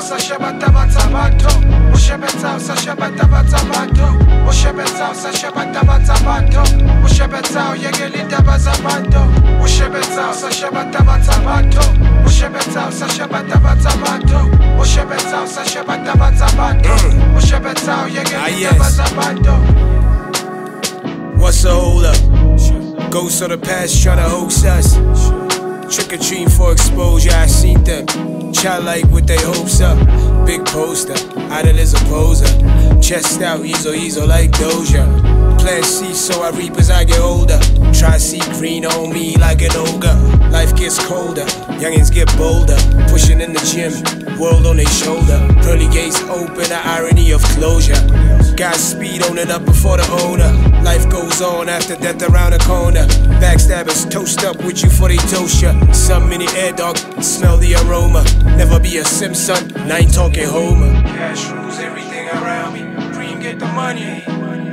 Ushabatabatsabato, Ushabetao, Sashabatabatsabato, Ushabetao, Sashabatabatsabato, Ushabetao, Yegelita Bazabato, Ushabetao, Sashabatabatsabato, Ushabetao, Sashabatabatsabato, Ushabetao, Sashabatabatsabato, Ushabetao, Yegelita Bazabato. What's the hold up? Ghosts of the past tryna hoax us. Trick or treat for exposure, I seen them. Childlike with their hopes up. Big poster, idol is a poser. Chest out, easel like Doja. Plant seeds so I reap as I get older. Try see green on me like an ogre. Life gets colder, youngins get bolder. Pushing in the gym, world on their shoulder. Pearly gates open, the irony of closure. Got speed on it up before the owner. Life goes on after death around the corner. Backstabbers toast up with you for they toast ya. Some mini air dog, smell the aroma. Never be a Simpson, and I ain't talking Homer. Cash rules everything around me. Dream get the money.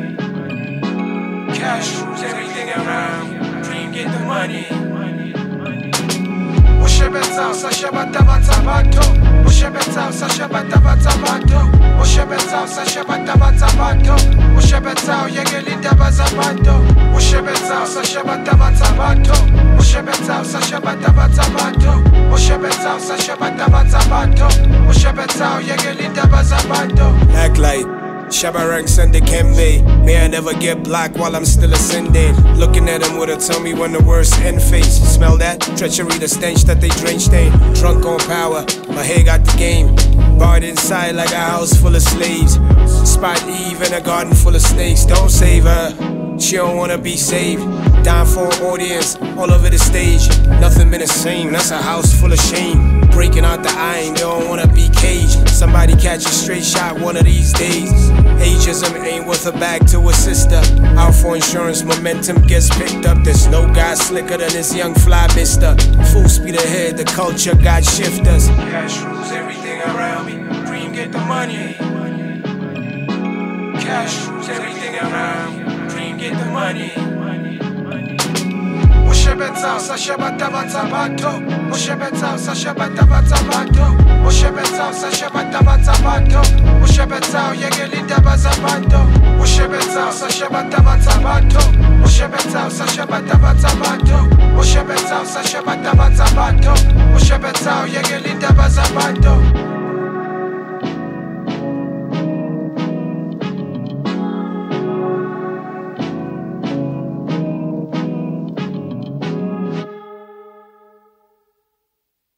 Cash rules everything around me. Dream get the money. Ushabetao, Sashabatabatsabato, Ushabetao, Sashabatabatsabato, Ushabetao, Sashabatabatsabato, Ushabetao, Yegelita Bazabato, Ushabetao, Sashabatabatsabato, Ushabetao, Sashabatabatsabato, Ushabetao, Sashabatabatsabato, Ushabetao, Yegelita Bazabato. Blacklight, Shabarang Sunday Kembe. May I never get black while I'm still ascending. Looking at them with a tummy when the worst end face. Smell that? Treachery, the stench that they drenched in. Drunk on power, my head got the game. Barred inside like a house full of slaves. Spot Eve in a garden full of snakes. Don't save her, she don't wanna be saved. Down for an audience, all over the stage. Nothing been the same, that's a house full of shame. Breaking out the iron, they don't wanna be caged. Somebody catch a straight shot one of these days. Ageism ain't worth a bag to a sister. Out for insurance, momentum gets picked up. There's no guy slicker than this young fly mister. Full speed ahead, the culture got shifters. Cash rules everything around me. Dream get the money. Cash rules everything around me. Dream get the money. Ushabetao, Sashabatabatsabato, Ushabetao, Sashabatabatsabato, Ushabetao, Sashabatabatsabato, Ushabetao, Yegelita Bazabato, Ushabetao, Sashabatabatsabato, Ushabetao, Sashabatabatsabato, Ushabetao, Sashabatabatsabato, Ushabetao.